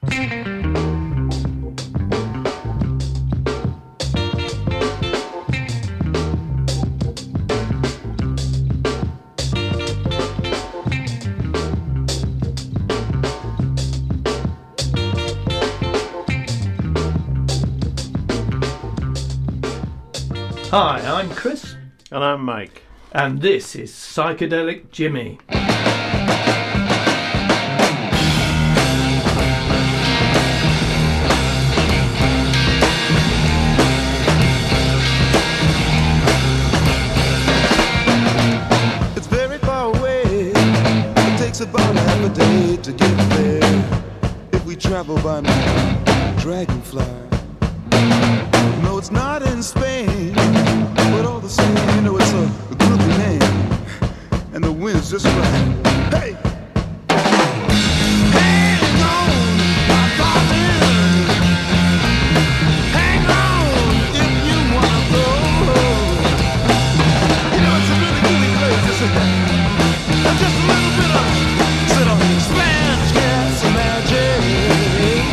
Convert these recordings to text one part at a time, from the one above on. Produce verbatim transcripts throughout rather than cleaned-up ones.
Hi, I'm Chris. And I'm Mike. And this is Psychedelic Jimmy. It's very far away. It takes about half a day to get there. If we travel by my dragonfly. No, it's not in Spain, but all the same, you know, it's a, a groovy name, and the wind's just right. Hey! Hang on, my darling. Hang on if you wanna go. You know, it's a really groovy place, isn't it? And just a little bit of, sit on Spanish gas magic.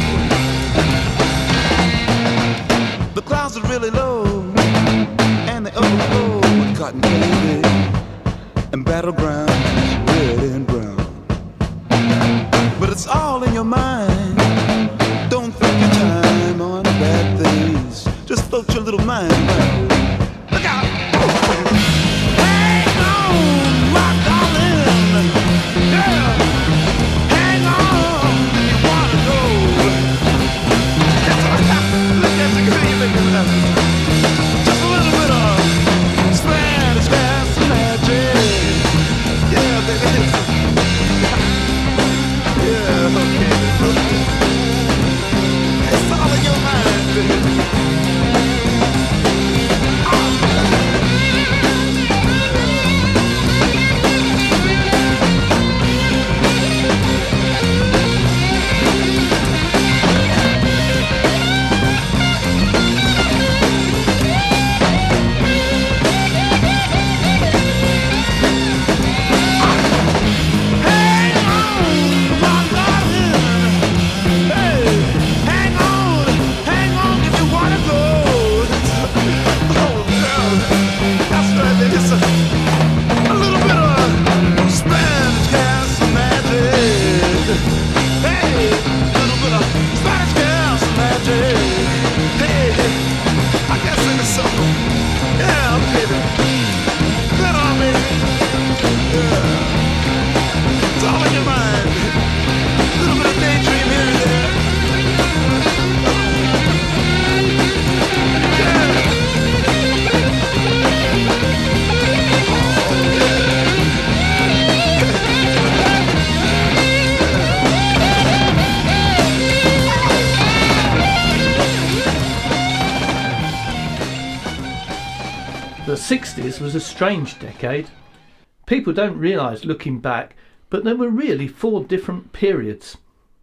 The clouds are really low, and they overflow with cotton candy and battlegrounds, red and brown. But it's all in your mind. Don't think your time on bad things. Just float your little mind around. Look out! Hang on, my darling. Yeah. Hang on if you wanna go. That's all right. Look at the good you making love. Just a little bit of Spanish gas magic. Yeah, baby. Yeah, okay. It's all in your mind, baby. The sixties was a strange decade. People don't realise looking back, but there were really four different periods.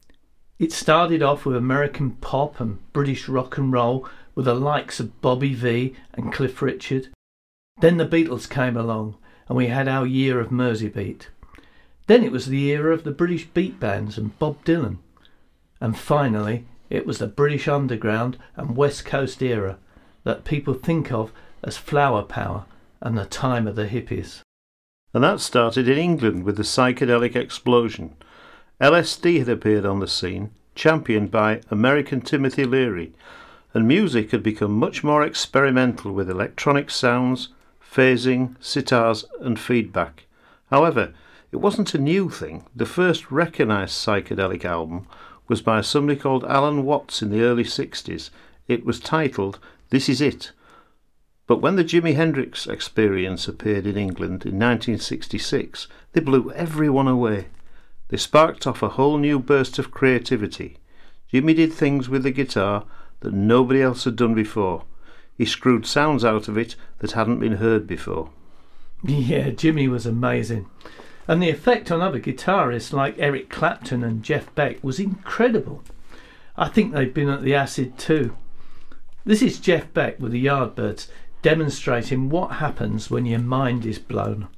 It started off with American pop and British rock and roll with the likes of Bobby Vee and Cliff Richard. Then the Beatles came along and we had our year of Merseybeat. Then it was the era of the British beat bands and Bob Dylan. And finally it was the British underground and West Coast era that people think of as flower power and the time of the hippies. And that started in England with the psychedelic explosion. L S D had appeared on the scene, championed by American Timothy Leary, and music had become much more experimental with electronic sounds, phasing, sitars and feedback. However, it wasn't a new thing. The first recognised psychedelic album was by somebody called Alan Watts in the early sixties. It was titled This Is It. But when the Jimi Hendrix Experience appeared in England in nineteen sixty-six, they blew everyone away. They sparked off a whole new burst of creativity. Jimmy did things with the guitar that nobody else had done before. He screwed sounds out of it that hadn't been heard before. Yeah, Jimmy was amazing. And the effect on other guitarists like Eric Clapton and Jeff Beck was incredible. I think they'd been at the acid too. This is Jeff Beck with the Yardbirds, demonstrating what happens when your mind is blown.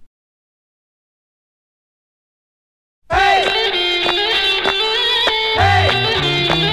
Hey! Hey!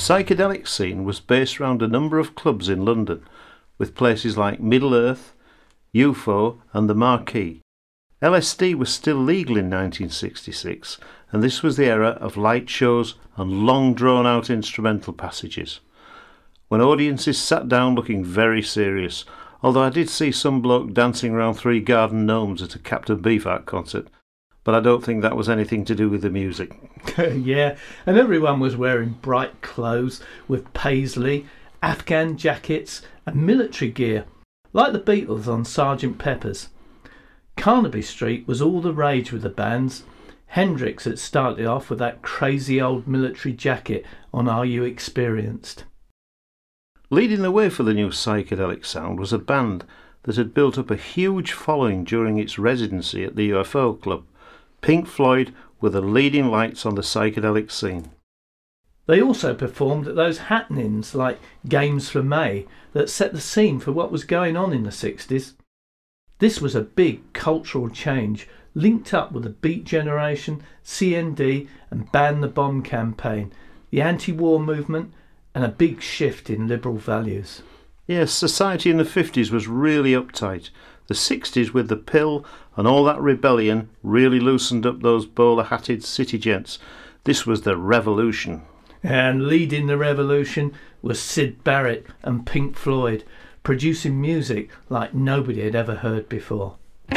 psychedelic scene was based around a number of clubs in London, with places like Middle Earth, U F O and the Marquee. L S D was still legal in nineteen sixty-six, and this was the era of light shows and long drawn-out instrumental passages, when audiences sat down looking very serious, although I did see some bloke dancing around three garden gnomes at a Captain Beefheart concert, but I don't think that was anything to do with the music. Yeah, and everyone was wearing bright clothes with paisley, Afghan jackets and military gear, like the Beatles on Sergeant Pepper's. Carnaby Street was all the rage with the bands. Hendrix had started off with that crazy old military jacket on Are You Experienced? Leading the way for the new psychedelic sound was a band that had built up a huge following during its residency at the U F O Club. Pink Floyd were the leading lights on the psychedelic scene. They also performed at those happenings like Games for May that set the scene for what was going on in the sixties. This was a big cultural change linked up with the Beat Generation, C N D and Ban the Bomb campaign, the anti-war movement and a big shift in liberal values. Yes, society in the fifties was really uptight. The sixties with the pill and all that rebellion really loosened up those bowler-hatted city gents. This was the revolution. And leading the revolution was Syd Barrett and Pink Floyd, producing music like nobody had ever heard before.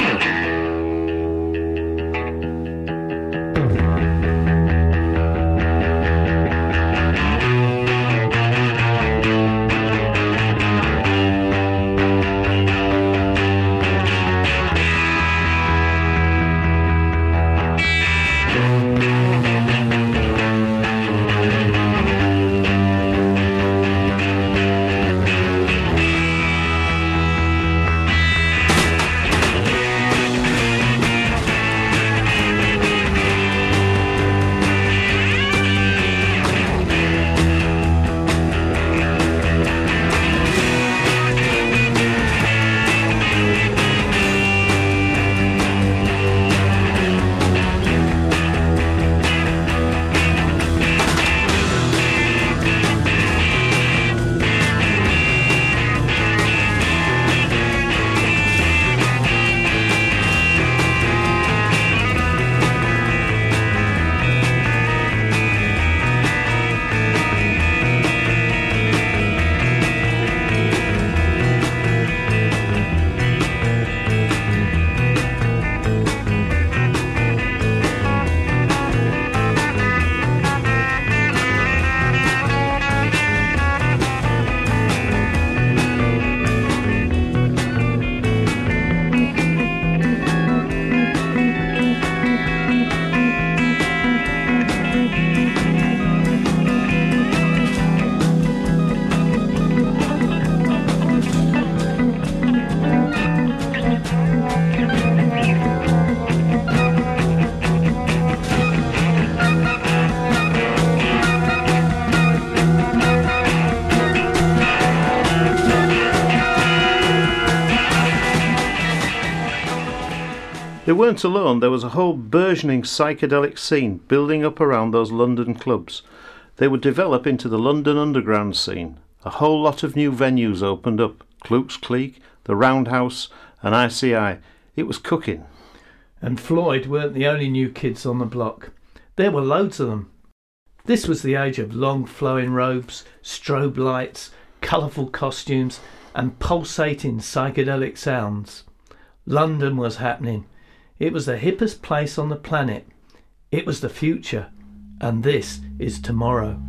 They weren't alone. There was a whole burgeoning psychedelic scene building up around those London clubs. They would develop into the London underground scene. A whole lot of new venues opened up. Kluk's Clique, the Roundhouse and I C I. It was cooking. And Floyd weren't the only new kids on the block. There were loads of them. This was the age of long flowing robes, strobe lights, colourful costumes and pulsating psychedelic sounds. London was happening. It was the hippest place on the planet. It was the future. And this is tomorrow.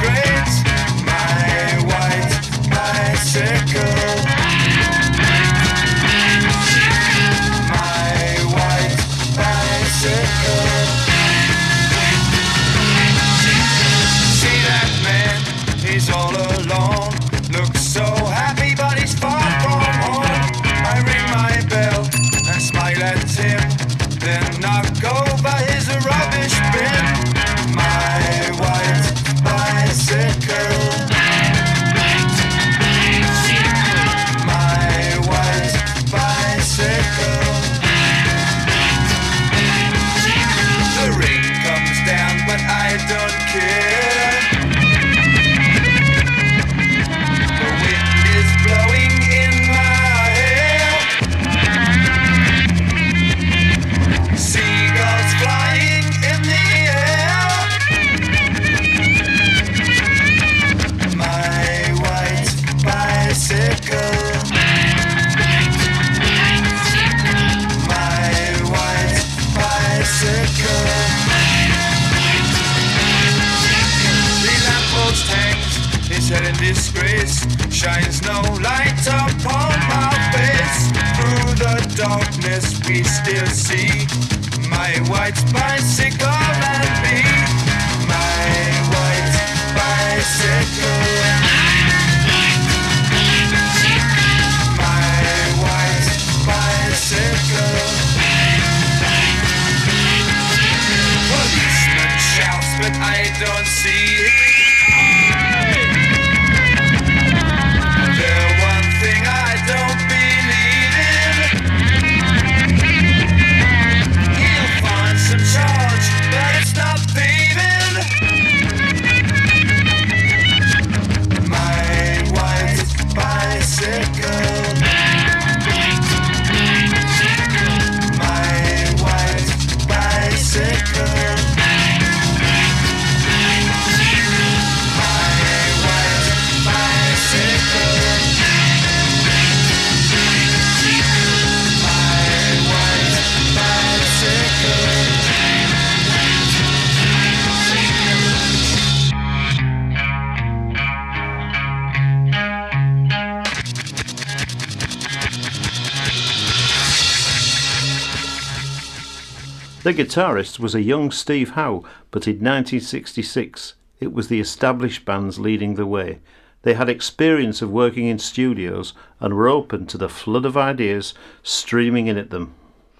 Bicycle. Disgrace shines no light upon our face. Through the darkness we still see my white bicycle and me. My white bicycle. My white bicycle. Policeman shouts, but I don't see it. The guitarist was a young Steve Howe, but in nineteen sixty-six it was the established bands leading the way. They had experience of working in studios and were open to the flood of ideas streaming in at them.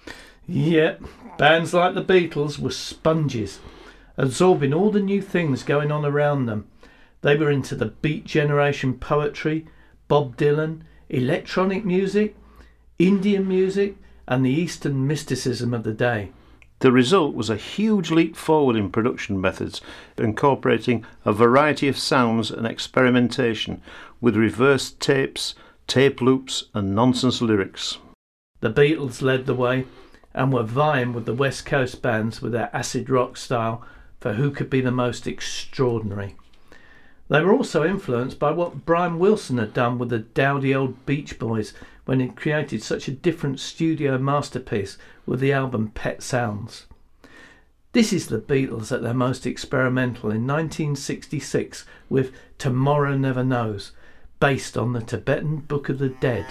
Yep, bands like the Beatles were sponges, absorbing all the new things going on around them. They were into the Beat Generation poetry, Bob Dylan, electronic music, Indian music, and the Eastern mysticism of the day. The result was a huge leap forward in production methods, incorporating a variety of sounds and experimentation with reversed tapes, tape loops and nonsense lyrics. The Beatles led the way and were vying with the West Coast bands with their acid rock style for who could be the most extraordinary. They were also influenced by what Brian Wilson had done with the dowdy old Beach Boys when he created such a different studio masterpiece with the album Pet Sounds. This is the Beatles at their most experimental in nineteen sixty-six with Tomorrow Never Knows, based on the Tibetan Book of the Dead.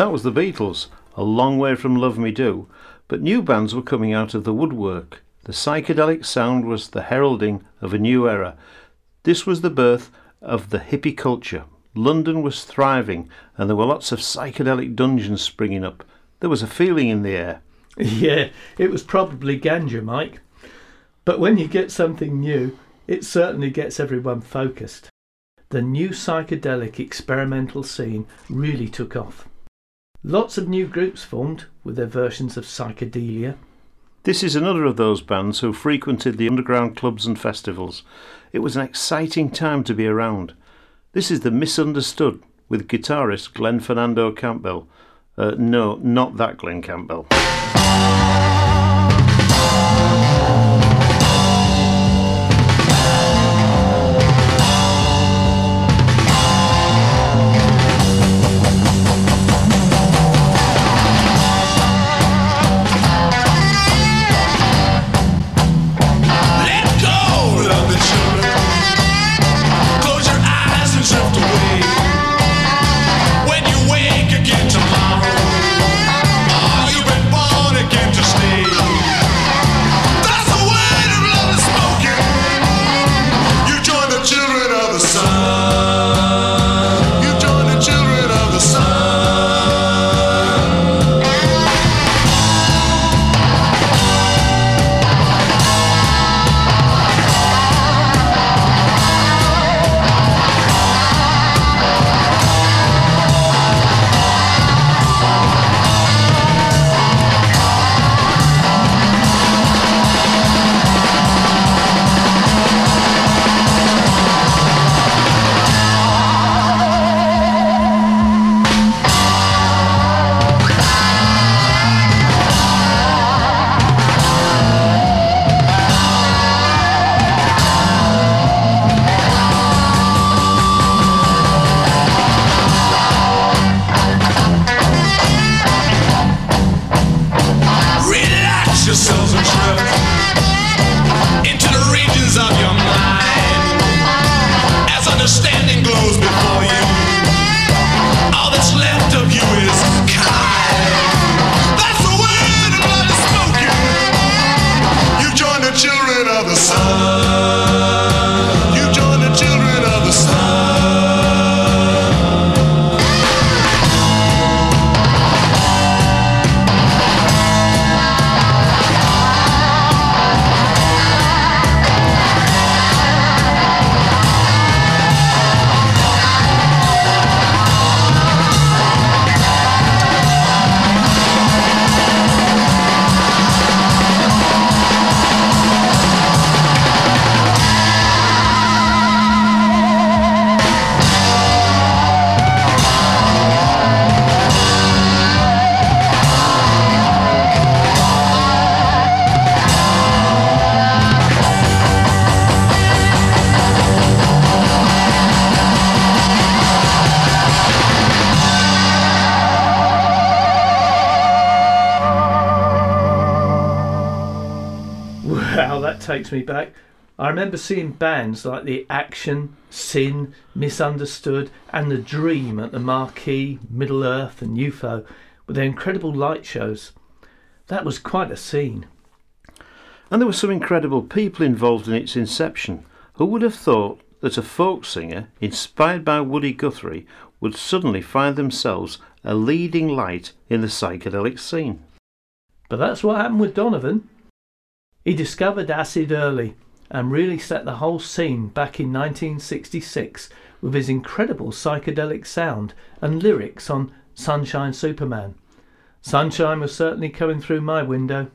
That was the Beatles, a long way from Love Me Do, but new bands were coming out of the woodwork. The psychedelic sound was the heralding of a new era. This was the birth of the hippie culture. London was thriving, and there were lots of psychedelic dungeons springing up. There was a feeling in the air. Yeah, it was probably ganja, Mike. But when you get something new, it certainly gets everyone focused. The new psychedelic experimental scene really took off. Lots of new groups formed with their versions of psychedelia. This is another of those bands who frequented the underground clubs and festivals. It was an exciting time to be around. This is The Misunderstood with guitarist Glenn Fernando Campbell. Uh, no, not that Glenn Campbell. Takes me back. I remember seeing bands like The Action, Sin, Misunderstood and The Dream at the Marquee, Middle Earth and U F O with their incredible light shows. That was quite a scene. And there were some incredible people involved in its inception. Who would have thought that a folk singer inspired by Woody Guthrie would suddenly find themselves a leading light in the psychedelic scene? But that's what happened with Donovan. He discovered acid early and really set the whole scene back in nineteen sixty-six with his incredible psychedelic sound and lyrics on Sunshine Superman. Sunshine was certainly coming through my window.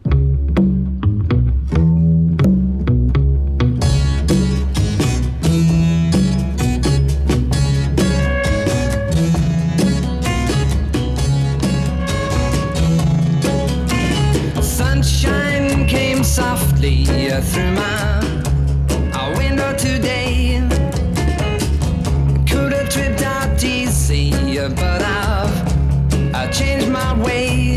Softly through my window today. Could have tripped out easy, but I've I changed my way.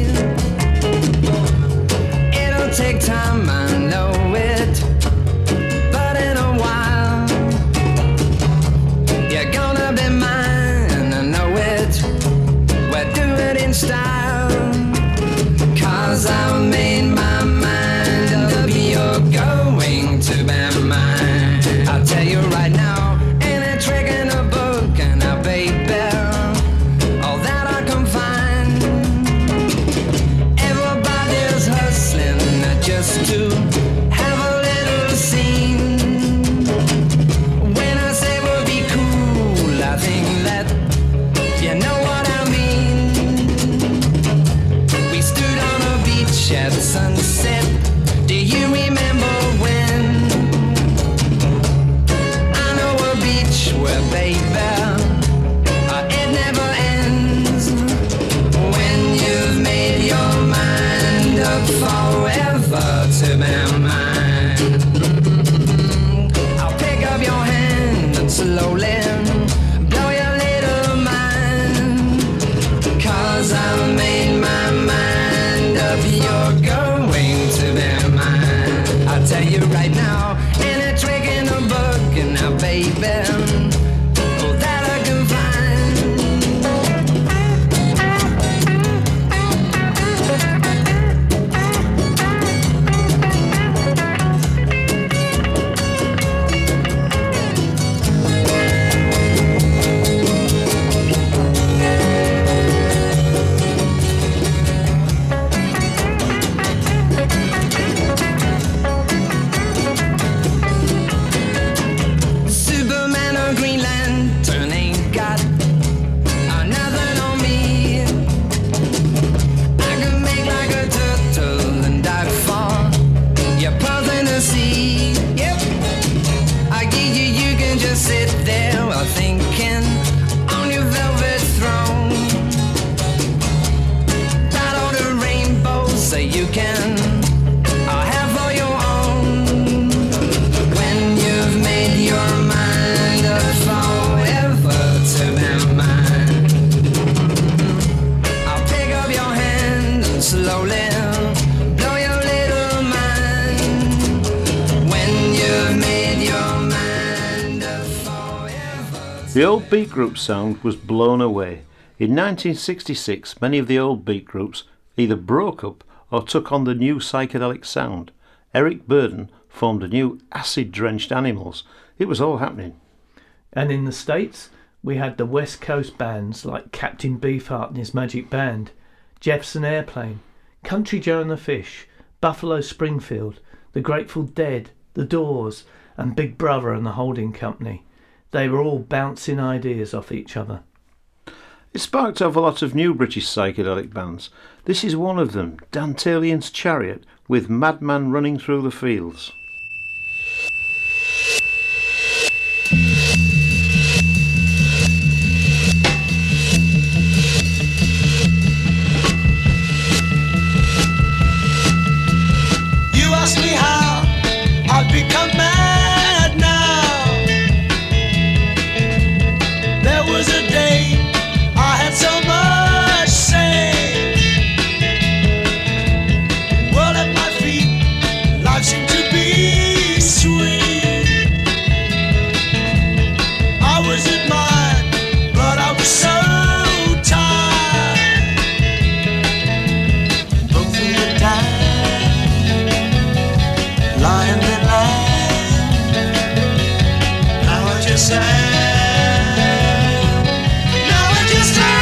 It'll take time, I know it, but in a while you're gonna be mine. I know it. We'll do it in style. shed sunset. Do you remember when? I know a beach where, baby, uh, it never ends. When you've made your mind up forever to be mine, I'll pick up your hand and slowly blow your little mind. 'Cause I've made my mind up, you're going to be mine. I'll tell you right now, ain't a trick in the book, and now, baby, oh, that I can Superman or Green Lantern ain't got uh, nothing on me. I can make like a turtle and dive far. You're puzzling to see. Yep. I give you, you can just sit there while thinking on your velvet throne. That all the rainbows so you can uh, have for your own. When you've made your mind up forever to be mine, I'll pick up your hand and slowly blow your little mind. When you've made your mind up forever. The old beat group sound was blown away. In nineteen sixty-six, many of the old beat groups either broke up or took on the new psychedelic sound. Eric Burdon formed a new acid-drenched Animals. It was all happening. And in the States, we had the West Coast bands like Captain Beefheart and his Magic Band, Jefferson Airplane, Country Joe and the Fish, Buffalo Springfield, the Grateful Dead, the Doors, and Big Brother and the Holding Company. They were all bouncing ideas off each other. It sparked off a lot of new British psychedelic bands. This is one of them, Dantalian's Chariot, with Madman Running Through the Fields. You ask me how I've become mad now. There was a day I had so much say. World at my feet, life seemed to be sweet. I was admired, but I was so tired. Both of the time, lying in line. Now I just am. Now I just am.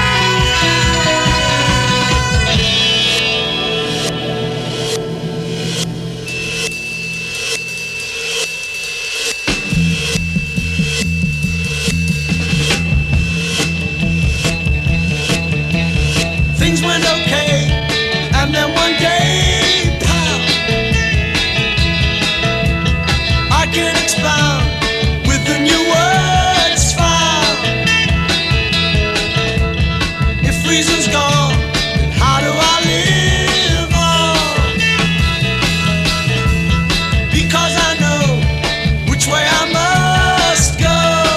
Things went okay, and then one day, pow, I can expound with the new words found. If reason's gone, then how do I live on? Because I know which way I must go.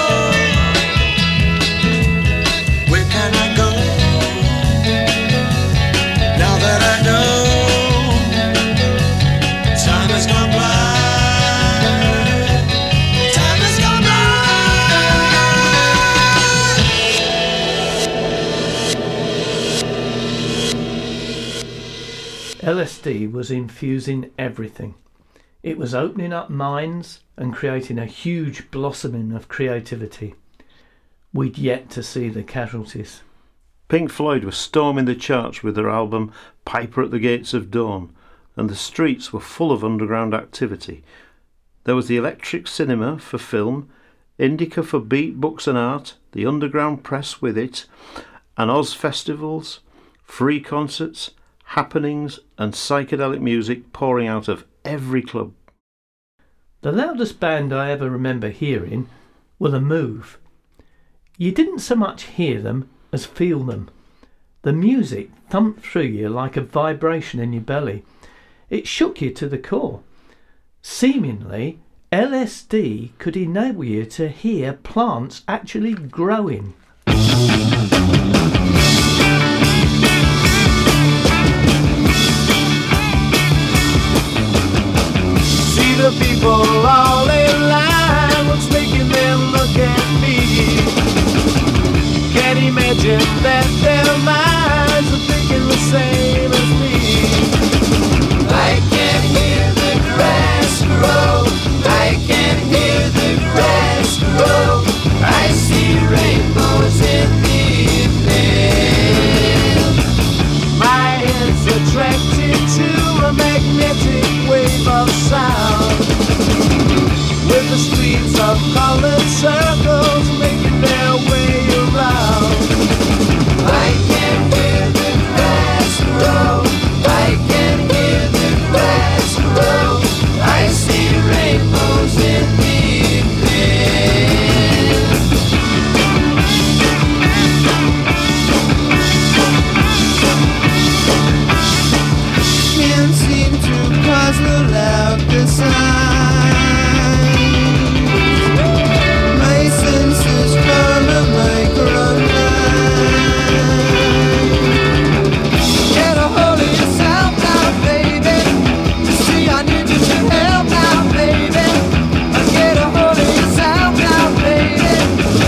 Where can I go now that I know time has gone by? Time has gone by. L S D was infusing everything. It was opening up minds and creating a huge blossoming of creativity. We'd yet to see the casualties. Pink Floyd were storming the charts with their album Piper at the Gates of Dawn, and the streets were full of underground activity. There was the Electric Cinema for film, Indica for beat, books and art, the underground press with it, and Oz festivals, free concerts, happenings and psychedelic music pouring out of every club. The loudest band I ever remember hearing were The Move. You didn't so much hear them as feel them. The music thumped through you like a vibration in your belly. It shook you to the core. Seemingly, L S D could enable you to hear plants actually growing. See the people all in line, what's making them look at me? Can't imagine that their minds are thinking the same as me. I can hear the grass grow, I can hear the grass grow, I see rainbows in the evening. My head's attracted to a magnetic wave of sound, with the streets of colored circles making their way around. I can hear the grass grow, I can hear the grass grow, I see rainbows in the can't seem to puzzle out the signs. My senses from a microline. Get a hold of yourself now, baby. See, I need you to help now, baby. Get a hold of yourself now, baby.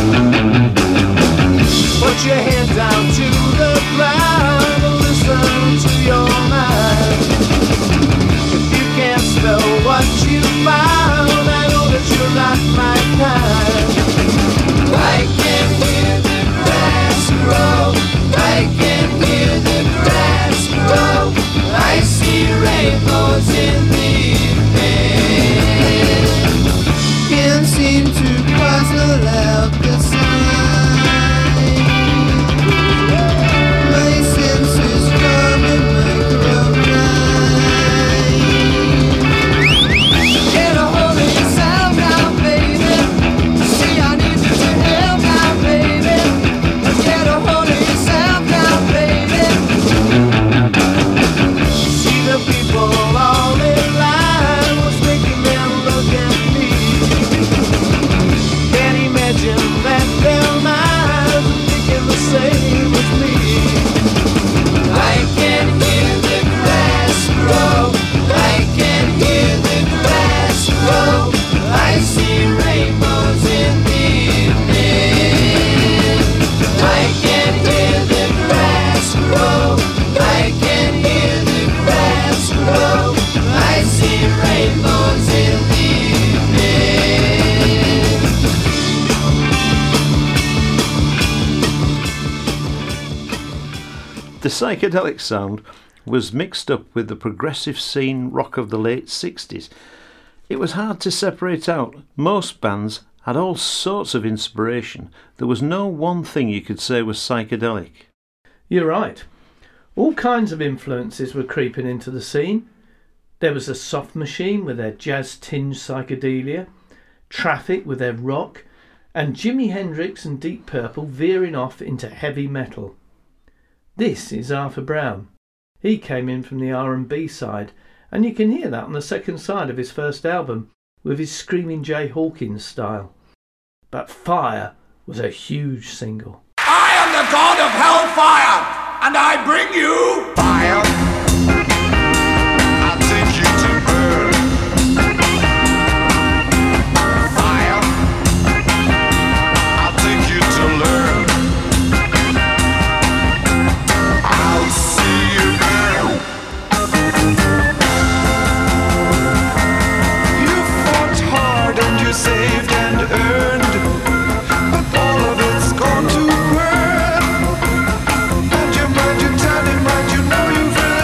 Put your head down to the ground and listen to your mind. If you can't spell what you found, I know that you're not my kind. I can hear the grass grow, I can hear the grass grow, I see rainbows in the evening. Can't seem to puzzle out the sign. My senses from a microline. Get a hold of yourself now, baby. See, I need you to help now, baby. Get a hold of yourself now, baby. See the people all in line, what's making them look at me? Can't imagine that their minds are thinking the same as me. I can hear the grass grow, I can hear the grass grow, I see rainbows in the evening. I can hear the grass grow, I can hear the grass grow, I see rainbows in the evening. The psychedelic sound was mixed up with the progressive scene rock of the late sixties. It was hard to separate out. Most bands had all sorts of inspiration. There was no one thing you could say was psychedelic. You're right. All kinds of influences were creeping into the scene. There was the Soft Machine with their jazz-tinged psychedelia, Traffic with their rock, and Jimi Hendrix and Deep Purple veering off into heavy metal. This is Arthur Brown. He came in from the R and B side, and you can hear that on the second side of his first album with his Screaming Jay Hawkins style. But Fire was a huge single. I am the god of hellfire, and I bring you fire. I'll take you to burn. Fire. I'll take you to learn. I'll see you burn. You fought hard and you saved and earned, but all of it's gone to burn. And your mind, your tiny mind, you know you've earned.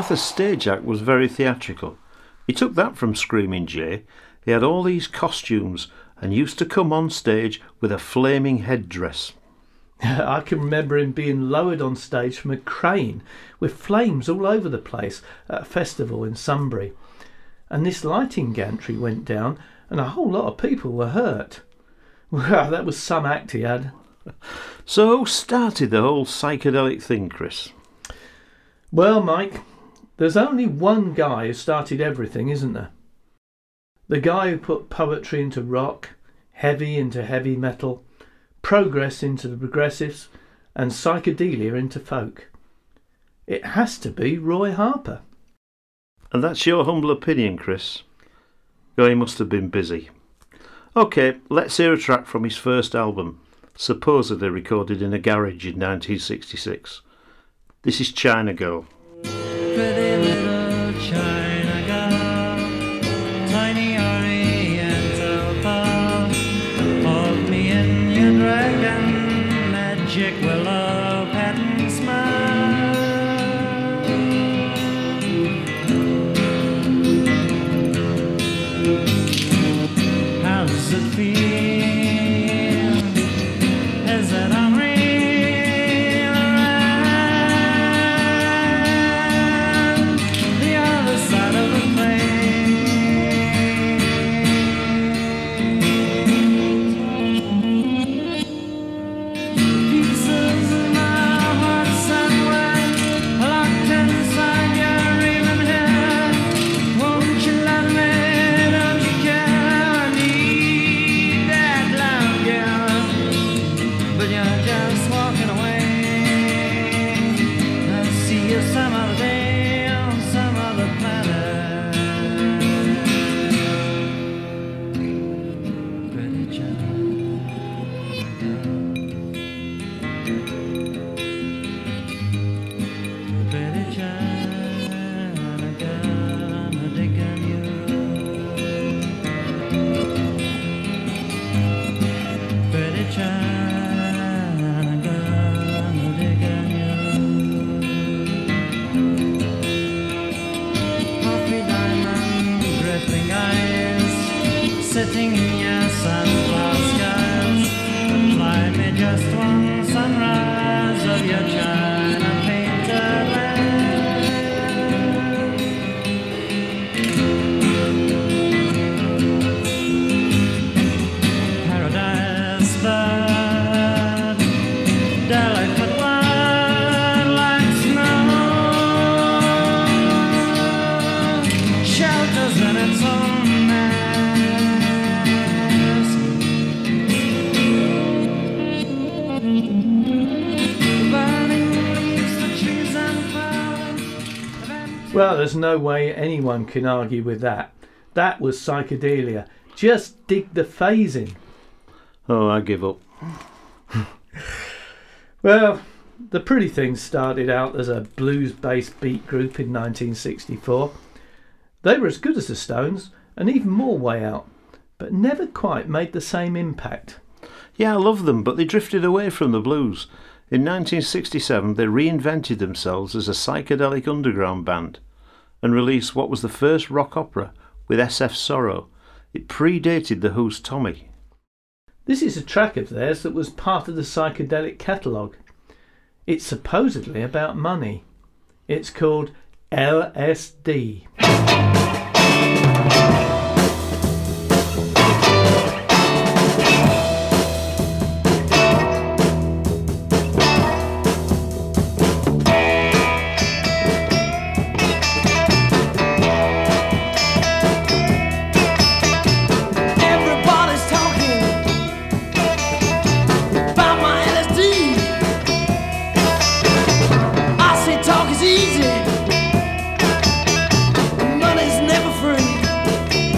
Arthur's stage act was very theatrical. He took that from Screaming Jay. He had all these costumes and used to come on stage with a flaming headdress. I can remember him being lowered on stage from a crane with flames all over the place at a festival in Sunbury. And this lighting gantry went down and a whole lot of people were hurt. Well, that was some act he had. So who started the whole psychedelic thing, Chris? Well, Mike, there's only one guy who started everything, isn't there? The guy who put poetry into rock, heavy into heavy metal, progress into the progressives, and psychedelia into folk. It has to be Roy Harper. And that's your humble opinion, Chris? Oh, he must have been busy. OK, let's hear a track from his first album, supposedly recorded in a garage in nineteen sixty-six. This is China Girl. Pretty little China girl, tiny oriental pearl, hold me in your dragon magic willow pattern smile. How does it feel? Is it unreal? Sitting in your sunflower skies, fly me just one sunrise of your China painted land. Paradise bird, delicate word like snow, shelters in its own. Well, there's no way anyone can argue with that. That was psychedelia. Just dig the phrasing. Oh, I give up. Well, the Pretty Things started out as a blues-based beat group in nineteen sixty-four. They were as good as the Stones, and even more way out, but never quite made the same impact. Yeah, I love them, but they drifted away from the blues. In nineteen sixty-seven, they reinvented themselves as a psychedelic underground band and released what was the first rock opera with S F Sorrow. It predated The Who's Tommy. This is a track of theirs that was part of the psychedelic catalogue. It's supposedly about money. It's called L S D. Easy. Money's never free.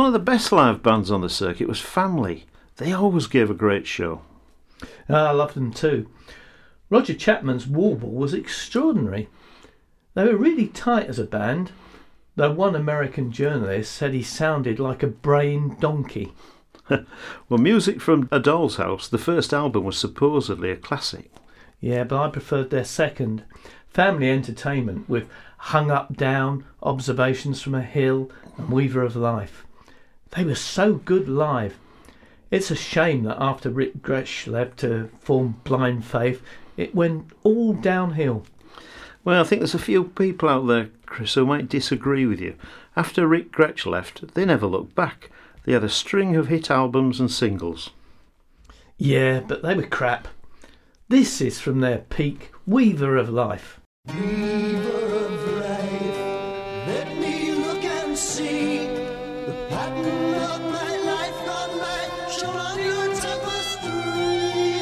of the best live bands on the circuit was Family. They always gave a great show. I loved them too. Roger Chapman's Warble was extraordinary. They were really tight as a band, though one American journalist said he sounded like a brain donkey. Well, music from A Doll's House, the first album, was supposedly a classic. Yeah, but I preferred their second, Family Entertainment, with Hung Up Down, Observations from a Hill and Weaver of Life. They were so good live. It's a shame that after Rick Gretsch left to form Blind Faith, it went all downhill. Well, I think there's a few people out there, Chris, who might disagree with you. After Rick Gretsch left, they never looked back. They had a string of hit albums and singles. Yeah, but they were crap. This is from their peak, Weaver of Life. Weaver of life, let me look and see the pattern of my life gone by, shown on your tapestry.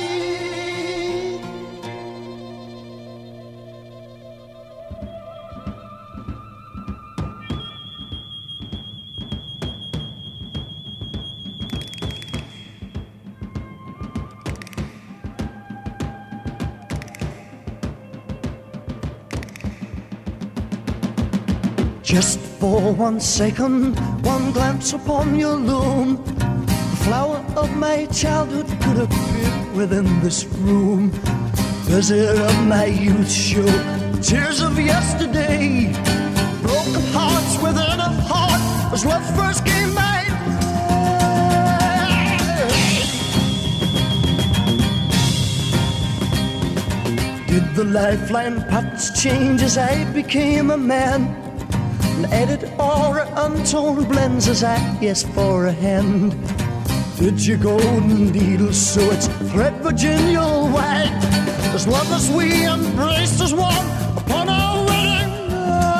Just for one second, one glance upon your loom, the flower of my childhood could appear within this room. Visit of my youth show tears of yesterday, broken hearts within a heart as love first came my way. Did the lifeline patterns change as I became a man? And added all her untold blends as I asked for a hand. Did your golden needle sew its thread Virginia white, as long as we embraced as one upon our wedding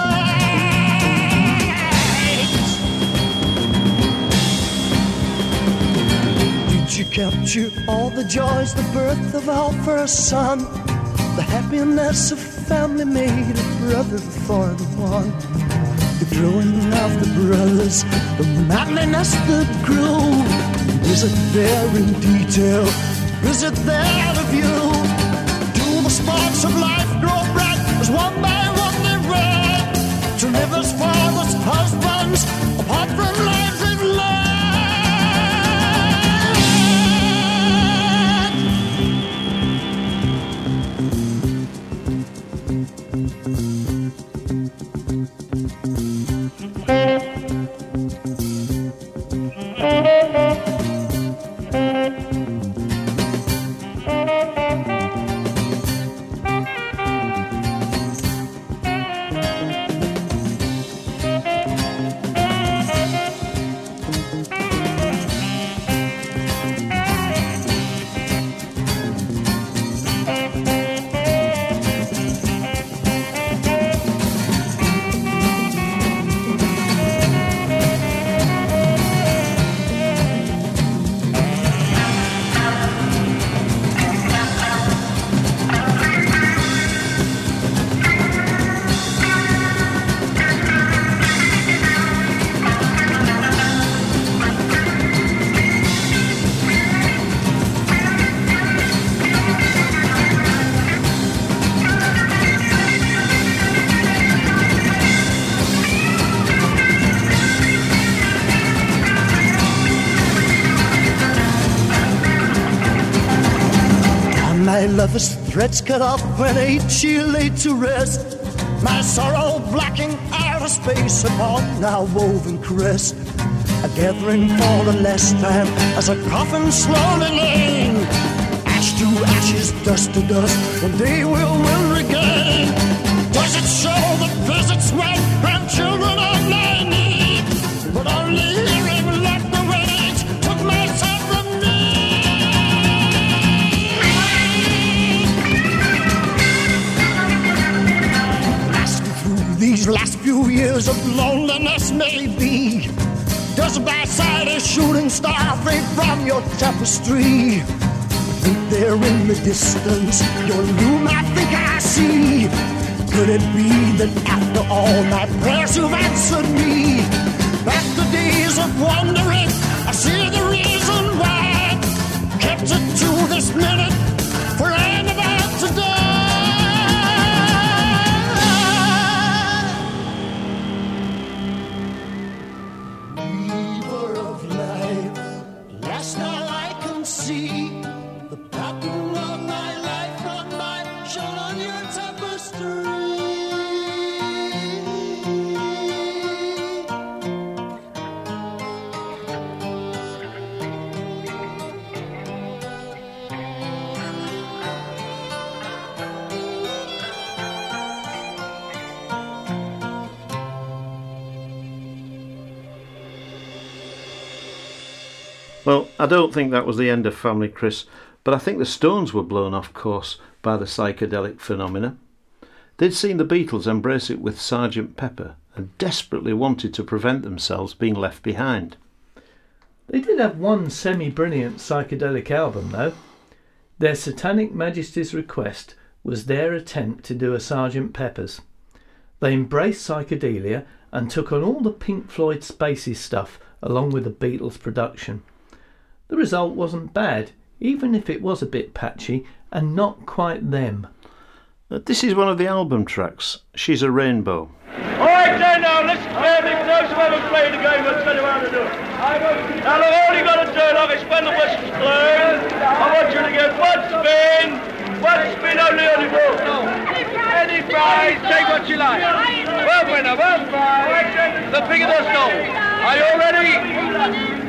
night? Did you capture all the joys, the birth of our first son, the happiness of family made a brother for the one? The growing of the brothers, the manliness that grew. Is it there in detail? Is it there to view? Do the sparks of life grow bright as one by one they red? To live as fathers, husbands, apart from lives in my lover's threads cut off when eight she laid to rest. My sorrow blacking outer space upon our woven crest. A gathering for the last time as a coffin slowly laying. Ash to ashes, dust to dust, one day we'll win regain. Does it show the visits right grandchildren on my knee? But only hearing like the rage took my sight from me. Lasting through these last few years of loneliness maybe, does a bad a shooting star fade from your tapestry? Think there in the distance, your loom I think I see. Could it be that after all my prayers you've answered me? After days years of wandering, I see the reason why. Kept it to this minute, for I'm about to die. Weaver of life, last now I can see the pattern of my life run by, shown on your tapestry. Well, I don't think that was the end of Family Chris, but I think the Stones were blown off course by the psychedelic phenomena. They'd seen the Beatles embrace it with Sergeant Pepper and desperately wanted to prevent themselves being left behind. They did have one semi-brilliant psychedelic album though. Their Satanic Majesty's Request was their attempt to do a Sergeant Pepper's. They embraced psychedelia and took on all the Pink Floyd Spacey stuff along with the Beatles production. The result wasn't bad, even if it was a bit patchy and not quite them. Uh, This is one of the album tracks, She's a Rainbow. Alright then now, listen carefully, for those who haven't played the game, let's tell you how to do it. Now look, all you got to do, like it's when the whistle's blown, I want you to get one spin, one spin only on the ball. Any prize, take what you like. One winner, one prize, the bigger the score. Are you all ready?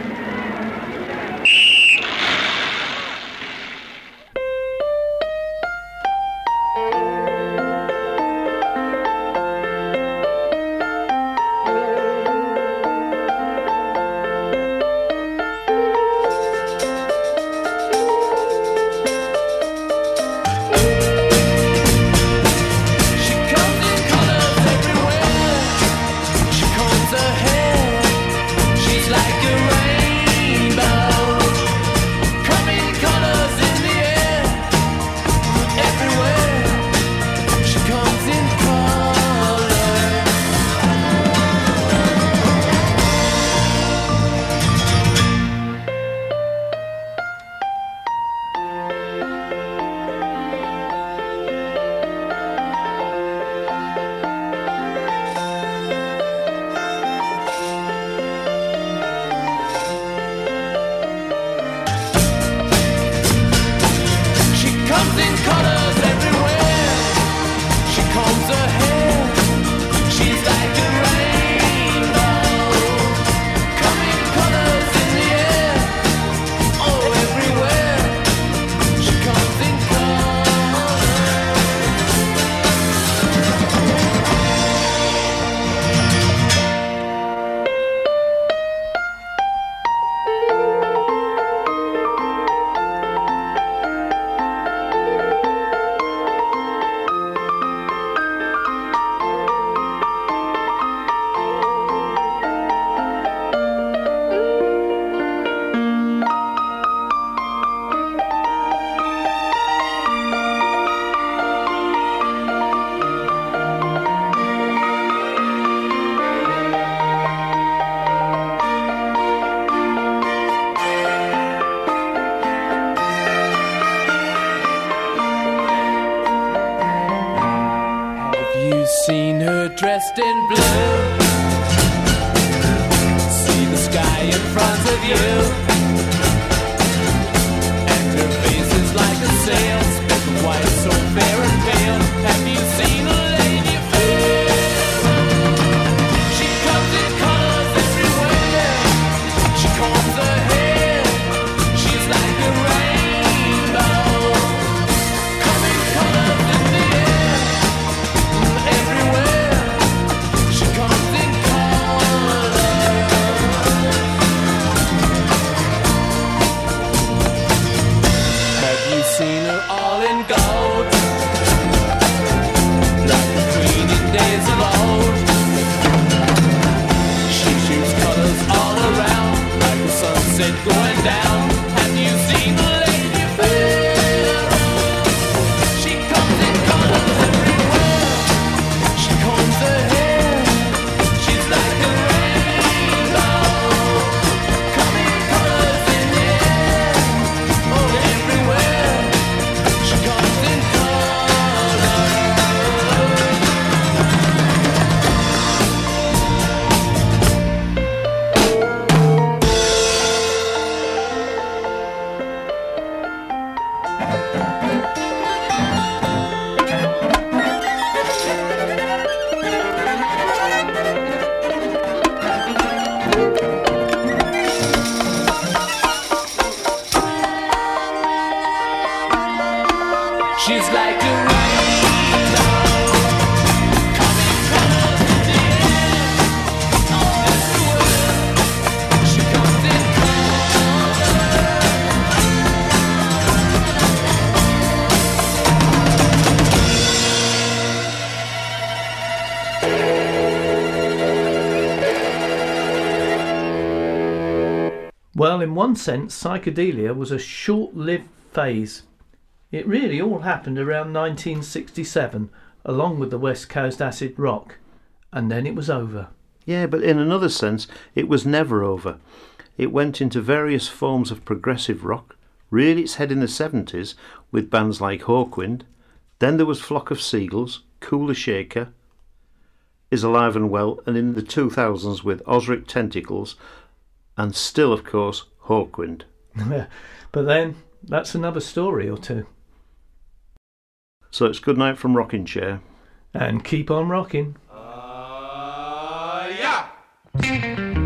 Seen her dressed in blue, see the sky in front of you, and her face is like a sail, spoken white, so fair and pale. Have you seen a lady fair? She comes in colors everywhere, she combs her hair, she's like a rainbow, coming colors in the air. She comes in color. Well, in one sense, psychedelia was a short-lived phase. It really all happened around nineteen sixty-seven, along with the West Coast acid rock, and then it was over. Yeah, but in another sense, it was never over. It went into various forms of progressive rock, reared its head in the seventies with bands like Hawkwind. Then there was Flock of Seagulls, Cooler Shaker is alive and well, and in the two thousands with Osric Tentacles, and still, of course, Hawkwind. But then, that's another story or two. So it's good night from Rocking Chair. And keep on rocking. Uh, yeah.